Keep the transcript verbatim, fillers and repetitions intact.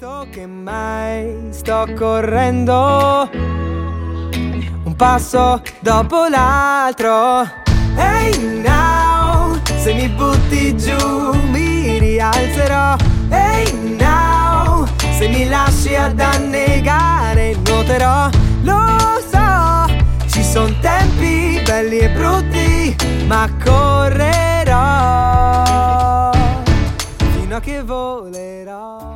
Visto che mai sto correndo un passo dopo l'altro. Hey now, se mi butti giù mi rialzerò. Hey now, se mi lasci ad annegare nuoterò. Lo so, ci sono tempi belli e brutti, ma correrò fino a che volerò.